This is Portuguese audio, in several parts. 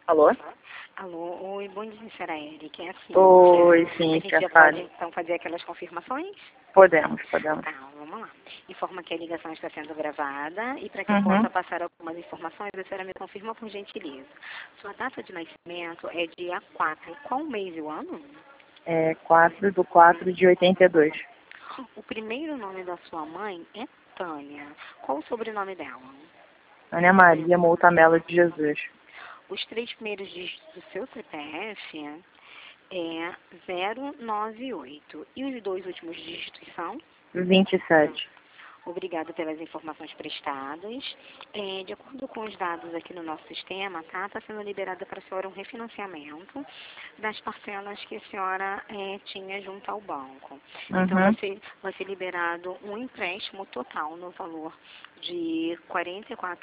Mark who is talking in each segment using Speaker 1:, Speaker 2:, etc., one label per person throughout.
Speaker 1: Alô?
Speaker 2: Alô, oi, bom dia, senhora Érica. É assim,
Speaker 1: Oi, sim,
Speaker 2: a gente já
Speaker 1: fale.
Speaker 2: pode, então, fazer aquelas confirmações?
Speaker 1: Podemos.
Speaker 2: Tá, vamos lá. Informa que a ligação está sendo gravada e para que eu
Speaker 1: Uhum.
Speaker 2: possa passar algumas informações, a senhora me confirma por gentileza. Sua data de nascimento é dia 4. Qual o mês e o ano?
Speaker 1: É 4/4/82.
Speaker 2: O primeiro nome da sua mãe é Tânia. Qual o sobrenome dela?
Speaker 1: Ana Maria Moutamelo de Jesus.
Speaker 2: Os três primeiros dígitos do seu CPF é 098. E os dois últimos dígitos são?
Speaker 1: 27.
Speaker 2: Obrigada pelas informações prestadas. De acordo com os dados aqui no nosso sistema, tá? Está sendo liberada para a senhora um refinanciamento das parcelas que a senhora tinha junto ao banco. Então,
Speaker 1: Uhum.
Speaker 2: vai ser liberado um empréstimo total no valor de R$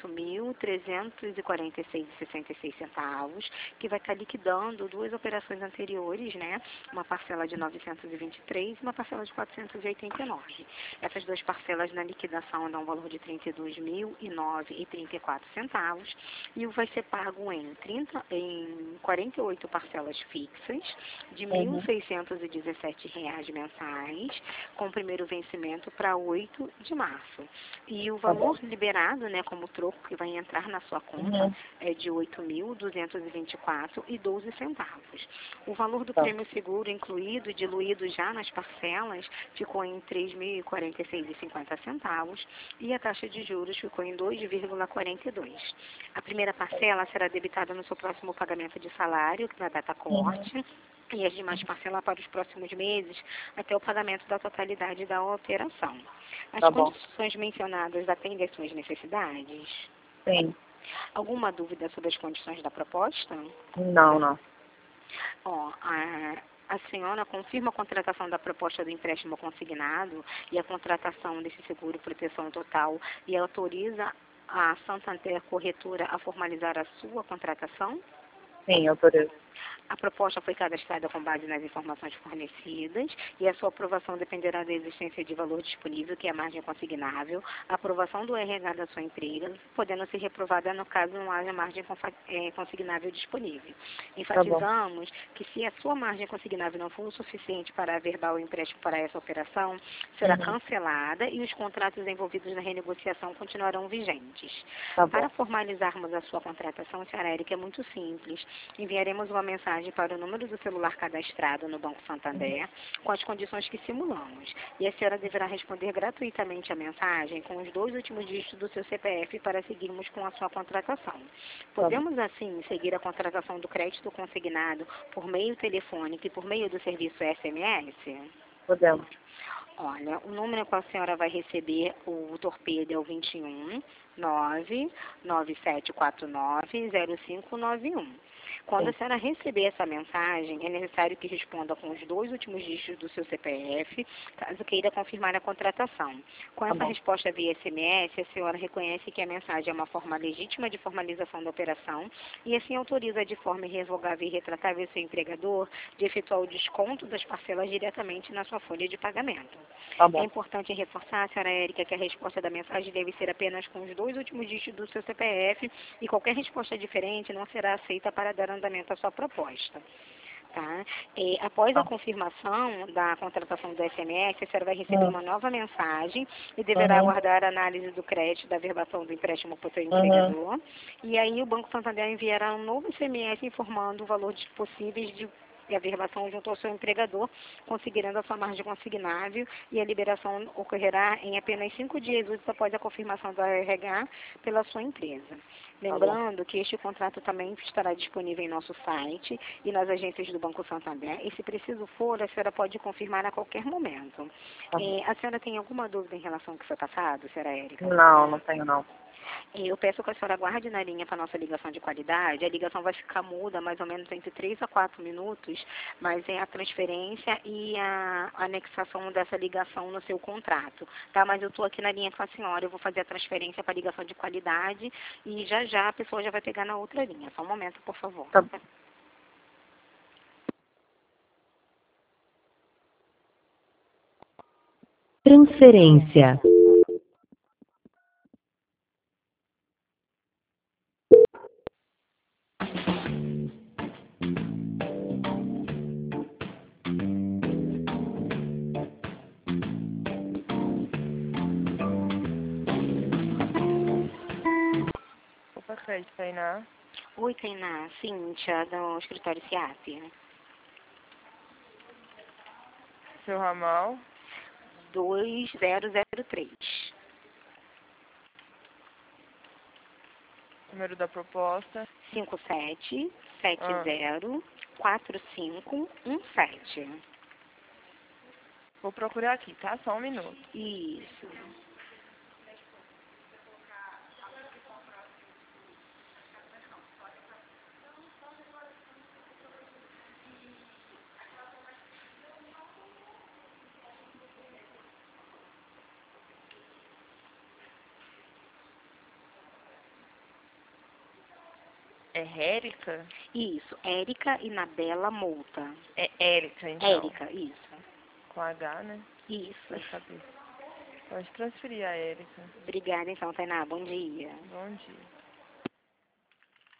Speaker 2: 44.346,66, que vai estar liquidando duas operações anteriores, né? Uma parcela de 923 e uma parcela de 489. Essas duas parcelas na liquidação dão um valor de R$ 32.009,34 e vai ser pago em 48 parcelas fixas de R$
Speaker 1: Uhum.
Speaker 2: 1.617 mensais, com o primeiro vencimento para 8 de março. E o
Speaker 1: Tá bom.
Speaker 2: valor liberado, né, como troco que vai entrar na sua conta,
Speaker 1: Uhum.
Speaker 2: é de R$ 8.224,12. O valor do
Speaker 1: Tá.
Speaker 2: prêmio seguro incluído e diluído já nas parcelas ficou em R$ 3.046,50 e a taxa de juros ficou em 2,42. A primeira parcela será debitada no seu próximo pagamento de salário, na data corte, e as demais parcelas para os próximos meses, até o pagamento da totalidade da operação. As
Speaker 1: Tá bom.
Speaker 2: condições mencionadas atendem às suas necessidades?
Speaker 1: Sim.
Speaker 2: Alguma dúvida sobre as condições da proposta?
Speaker 1: Não.
Speaker 2: Ó, a senhora confirma a contratação da proposta do empréstimo consignado e a contratação desse seguro proteção total e autoriza a Santander Corretora a formalizar a sua contratação?
Speaker 1: Sim, autorizo.
Speaker 2: A proposta foi cadastrada com base nas informações fornecidas e a sua aprovação dependerá da existência de valor disponível, que é a margem consignável, a aprovação do RH da sua empresa, podendo ser reprovada no caso não haja margem consignável disponível. Enfatizamos que se a sua margem consignável não for o suficiente para averbar o empréstimo para essa operação, será cancelada e os contratos envolvidos na renegociação continuarão vigentes.
Speaker 1: Tá bom.
Speaker 2: Para formalizarmos a sua contratação, senhora Érica, é muito simples. Enviaremos uma mensagem para o número do celular cadastrado no Banco Santander com as condições que simulamos. E a senhora deverá responder gratuitamente a mensagem com os dois últimos dígitos do seu CPF para seguirmos com a sua contratação. Podemos, assim, seguir a contratação do crédito consignado por meio telefônico e por meio do serviço SMS?
Speaker 1: Podemos.
Speaker 2: Olha, o número com a senhora vai receber o torpedo é o 21 99749 0591. Quando a senhora receber essa mensagem, é necessário que responda com os dois últimos dígitos do seu CPF, caso queira confirmar a contratação. Com essa resposta via SMS, a senhora reconhece que a mensagem é uma forma legítima de formalização da operação e assim autoriza de forma irrevogável e retratável o seu empregador de efetuar o desconto das parcelas diretamente na sua folha de pagamento.
Speaker 1: Tá bom.
Speaker 2: É importante reforçar, senhora Érica, que a resposta da mensagem deve ser apenas com os dois últimos dígitos do seu CPF e qualquer resposta diferente não será aceita para dar andamento à sua proposta. Tá? Após a confirmação da contratação do SMS, a senhora vai receber uma nova mensagem e deverá aguardar a análise do crédito da averbação do empréstimo para o seu empregador. E aí o Banco Santander enviará um novo SMS informando o valor de possíveis de averbação junto ao seu empregador, considerando a sua margem consignável, e a liberação ocorrerá em apenas 5 dias úteis após a confirmação do RH pela sua empresa. Lembrando que este contrato também estará disponível em nosso site e nas agências do Banco Santander, e se preciso for, a senhora pode confirmar a qualquer momento. A senhora tem alguma dúvida em relação ao que foi passado, senhora Érica?
Speaker 1: Não tenho não.
Speaker 2: Eu peço que a senhora aguarde na linha para a nossa ligação de qualidade. A ligação vai ficar muda mais ou menos entre 3 a 4 minutos, mas é a transferência e a anexação dessa ligação no seu contrato, tá? Mas eu estou aqui na linha com a senhora, eu vou fazer a transferência para a ligação de qualidade e já a pessoa já vai pegar na outra linha. Só um momento, por favor.
Speaker 1: Tá.
Speaker 3: Transferência.
Speaker 1: aí, Tainá.
Speaker 2: Oi, Tainá. Cíntia, do escritório CIAP.
Speaker 1: Seu ramal.
Speaker 2: 2003.
Speaker 1: Número da proposta.
Speaker 2: 57704517.
Speaker 1: Vou procurar aqui, tá? Só um minuto.
Speaker 2: Isso.
Speaker 1: É Érica?
Speaker 2: Isso. Érica Inabela Mouta.
Speaker 1: É Érica, então.
Speaker 2: Érica, isso.
Speaker 1: Com H, né?
Speaker 2: Isso.
Speaker 1: Vai saber. Pode transferir a Érica.
Speaker 2: Obrigada, então, Tainá. Bom dia.
Speaker 1: Bom dia.